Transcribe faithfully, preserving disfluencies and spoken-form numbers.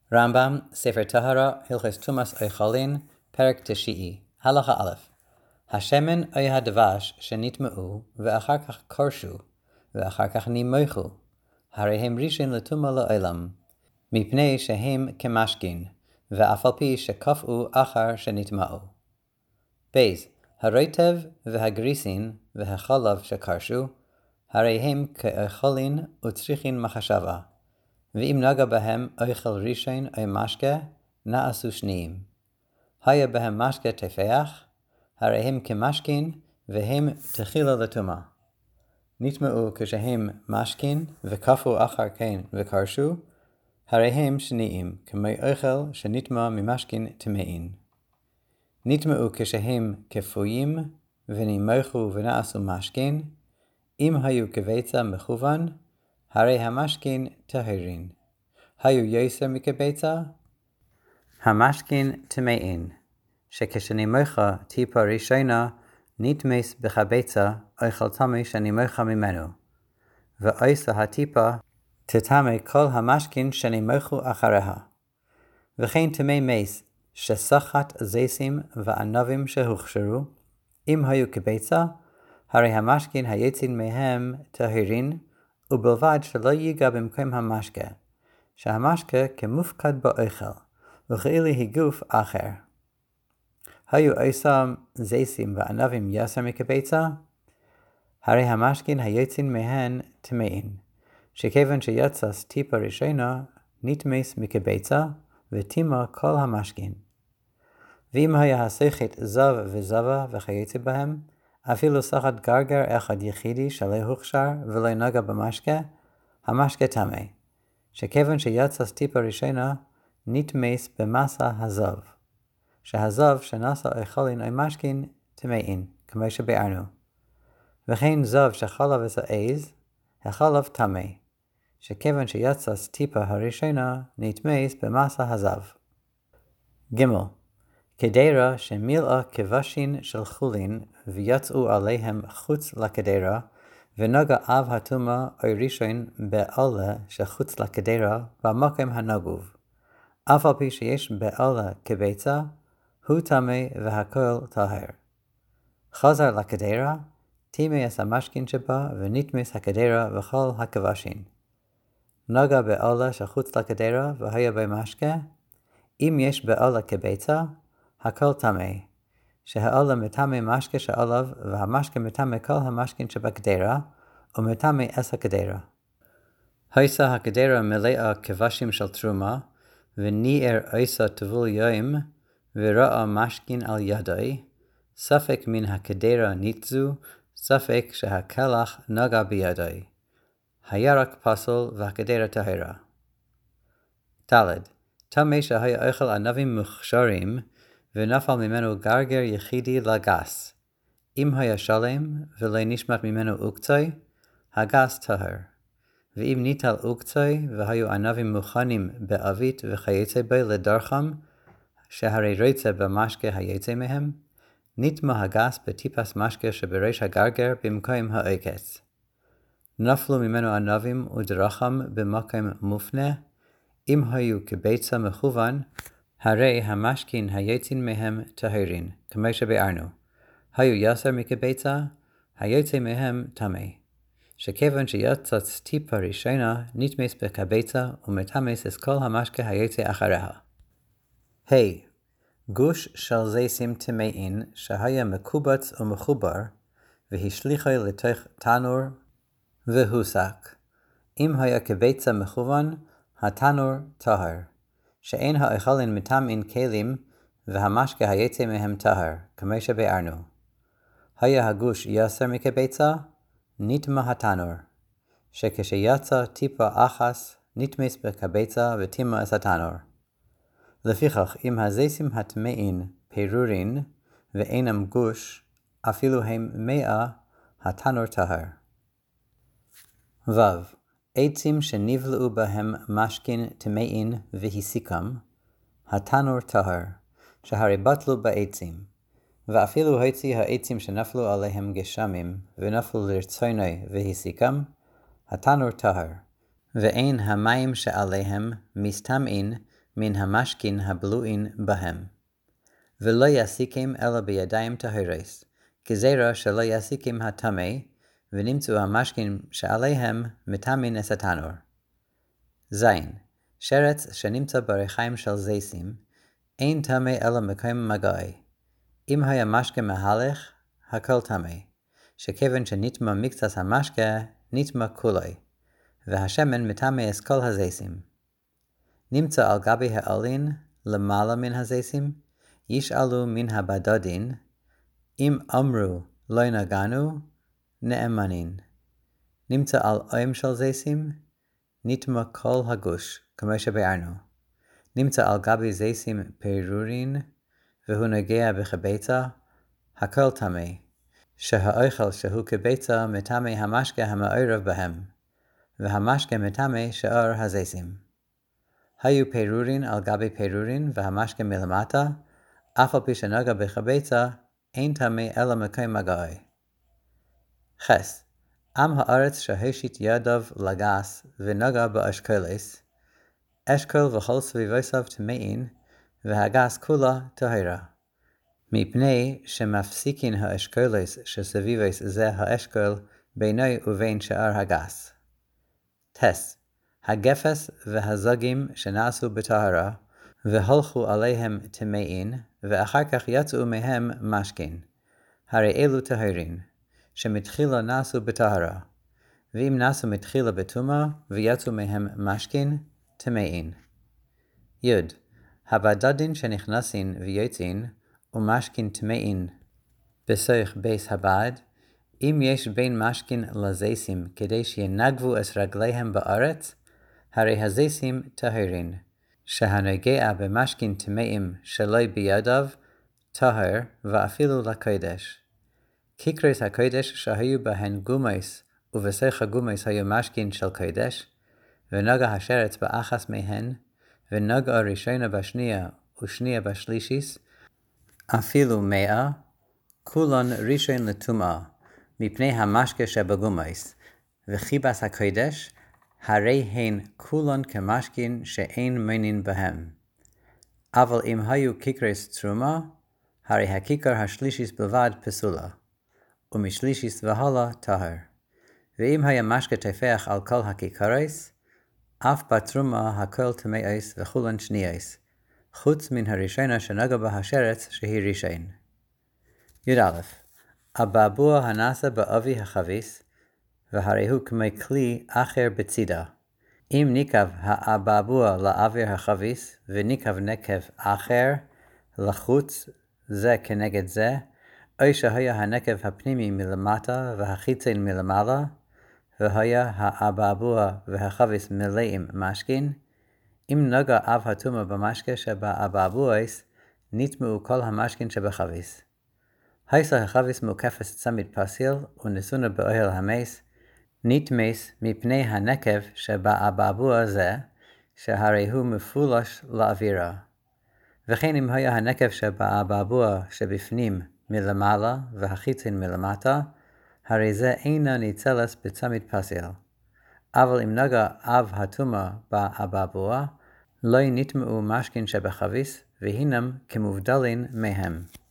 Rambam, Sefer Tahara, Hilchos Tumas Oichalin, Perek Tishi'i, Halacha Aleph. Hashemen oy hadvash shenitma'u, ve'achar kach korshu, ve'achar kach nimoichu, harehem rishin letuma la'olam, mipnei shehem kemashkin, ve'afalpi shekaf'u achar shenitma'u. Beis, haroitev ve'hagrisin ve'hachalav shekarshu, harehem ke'ocholin utzrichin machashava. V'im naga behem oichel rishain oy mashke, na'asu shniim. Haya behem mashke tefeach, harehem kemashkin, vehem techila letuma. Nitma'u kshehem mashkin, v'kafu achar kain v'karshu, harehem shniim, k'mei oichel shenitma mimashkin temein. Nitma'u kshehem kefuyim, v'nimoichu v'na'asu mashkin, im hayu keveitza mechuvan, Hare hamashkin tahirin. Hayu yoser mikebetza. Hamashkin temein. Shekeshani mocha tipa rishona nitmes bechabetza oichal tami shani mocha mimenu. Ve'oisa hatipa tetame kol hamashkin shani mochu achareha. V'chein temei meis shesachat zesim va'anavim shehuchsheru. Im hayu kebetza. Hare hamashkin hayetzin mehem tahirin. ובלבד שלא ייגע במקום המשקה, שהמשקה כמופקד באוכל, וכאילו היא גוף אחר. היו עושה זיסים וענבים יסר מקבצה, הרי המשקין היוצאים מהן טמאים, שכיוון שיצא טיפה ראשונה, נטמס מקבצה, וטימה כל המשקין. ואם היה הסכת זב וזבה וכיוצא בהם, אפילו סחת גרגר אחד יחידי שלא הוכשר ולא נגע במשקה, המשקה טמא, שכיוון שיצא טיפה ראשונה, נטמס במסה הזב, שהזב שנשא אוכלין או משקין טמאין, כמו שביארנו. וכן זב שחלב את העז, החלב טמא, שכיוון שיצא טיפה הראשונה, נטמס במסה הזב. ג' קדרה שמילאה כבשין של חולין ויצאו עליהם חוץ לקדרה ונגע אב הטומאה או ראשון בעלה שחוץ לקדרה במקום הנגוב. אף על פי שיש בעלה כביצה, הוא טמא והכל טהר. חזר לקדרה, טימאס המשכין שבה ונטמס הקדרה וכל הכבשין. נגע בעלה שחוץ לקדרה והיה במשקה, אם יש בעלה כביצה, הכל טמא, שהעלה מטמא משקה שעליו, והמשקה מטמא כל המשקין שבקדרה, ומטמא אס הקדרה. הייסה הקדרה מלאה כבשים של תרומה, וניער עיסה טבול יום, וראה משקין על ידי, ספק מן הקדרה ניתזו, ספק שהקלח נגע בידי. היה רק פסול והקדרה טהרה. תלד, טמא שהיה אוכל ענבים מוכשרים, ונפל ממנו גרגר יחידי לגס. אם היה שלם ולא נשמט ממנו אוקצוי, הגס טהר. ואם ניטל אוקצוי והיו ענבים מוכנים באבית וכיוצא בי לדרכם, שהרי רוצה במשקה היוצא מהם, נטמא הגס בטיפס משקה שבראש הגרגר במקום העוקץ. נפלו ממנו ענבים ודרחם במקום מופנה, אם היו כביצה מכוון, הרי המשכין היוצאים מהם טהרין, כמו שביארנו. היו יסר מקבצה, היוצא מהם טמא. שכיוון שיצא טיפה ראשונה, נטמס בקבצה ומטמס את כל המשקה היוצא אחריה. היי, גוש של זיסים טמאין שהיה מקובץ ומחובר, והשליחו לתוך תנור והוסק. אם היה קבצה מכוון, התנור טהר. שאין האוכלין מטמאין כלים, והמשקה היוצא מהם טהר, כמו שביארנו. היה הגוש יסר מקבצה, נטמא התנור, שכשיצא טיפה אחס, נטמס בקבצה וטימא את התנור. לפיכך, אם הזיסים הטמאין פירורין, ואינם גוש, אפילו הם מאה, התנור טהר. ו. עצים שנבלעו בהם משכין טמאין והסיקם, התנור טהר, שהרי בטלו בעצים, ואפילו הוציא העצים שנפלו עליהם גשמים, ונפלו לרצוני והסיקם, התנור טהר, ואין המים שעליהם מסתמאין מן המשכין הבלועין בהם. ולא יסיקים אלא בידיים טהרס, כזרע שלא יסיקים הטמא, ונמצאו המשכין שעליהם מטמאין את התנור. זין, שרץ שנמצא בריחיים של זיסים, אין טמא אלא מקום מגעי. אם היה משקה מהלך, הכל טמא, שכיוון שנטמא מקצת המשקה, נטמא כולי, והשמן מטמא את כל הזיסים. נמצא על גבי העלין, למעלה מן הזיסים, ישאלו מן הבדדין, אם אמרו לא נגענו, נאמנין. נמצא על אוים של זיסים, נטמא כל הגוש, כמו שביארנו. נמצא על גבי זיסים פירורין, והוא נוגע בחביצה, הכל טמא, שהאוכל שהוא כביצה מטמא המשקה המעורב בהם, והמשקה מטמא שאר הזיסים. היו פירורין על גבי פירורין והמשקה מלמטה, אף על פי שנגע בחביצה, אין טמא אלא מקום מגעי. חס, עם הארץ שהושיט ידיו לגס ונגע באשכולס, אשכול וכל סביבותיו טמאים, והגס כולה טהרה. מפני שמפסיקין האשכולס שסביבות זה האשכול בינו ובין שאר הגס. טס, הגפס והזוגים שנעשו בטהרה, והולכו עליהם טמאים, ואחר כך יצאו מהם משכין. הרי אלו טהרין, שמתחילה נעשו בטהרה, ואם נעשו מתחילה בטומאה, ויצאו מהם משכין, טמאים. יוד, הבדדין שנכנסין ויוצאין, ומשכין טמאים, בסויך בייס הבד, אם יש בין משכין לזיסים כדי שינגבו את רגליהם בארץ, הרי הזיסים טהרין, שהנוגע במשכין טמאים שלא בידיו, טהר ואפילו לקודש. כיכרות הקודש שהיו בהן גומייס, ובסך הגומייס היו משכין של קודש, ונגע השרץ באחס מהן, ונגע ראשונה בשנייה ושנייה בשלישיס, אפילו מאה, כולן ראשון לטומאה, מפני המשקה שבגומייס, וחיבס הקודש, הרי הן כולן כמשכין שאין מינין בהם. אבל אם היו כיכרס תרומה, הרי הכיכר השלישיס בלבד פסולה, ומשלישיס והלאה טהר. ואם היה משקה טפח על כל הכיכרס, אף בתרומה הכל טמאס וכולן שניאס, חוץ מן הראשונה שנגע בה השרץ שהיא ראשון. י"א הבעבוע הנעשה באבי החביס, והרי הוא כמו כלי אחר בצידה. אם ניקב הבעבוע לאוויר החביס, וניקב נקב אחר לחוץ זה כנגד זה, או שהיה הנקב הפנימי מלמטה והחיצון מלמעלה, והיה הבעבוע והחביס מלאים משכין, אם נגע אב הטומאה במשקה שבאבעבועס, נטמאו כל המשכין שבחביס. הייסה החביס מוקפס צמיד פסיל, ונסונה באוהל המס, נטמס מפני הנקב שבאבעבוע זה, שהרי הוא מפולש לאווירה. וכן אם היה הנקב שבאבעבוע שבפנים מלמעלה והחיצון מלמטה, הרי זה אינה ניצלס בצמיד פסיל. אבל אם נגע אב הטומאה באבעבוע, לא נטמאו משכין שבחביס, והינם כמובדלין מהם.